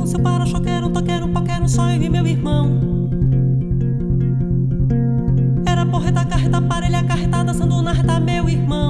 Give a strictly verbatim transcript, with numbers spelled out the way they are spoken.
Seu para-choque um toqueiro, um paquero, um só eu e meu irmão. Era porreta, carreta, parelha, carreta, dançando na reta, meu irmão.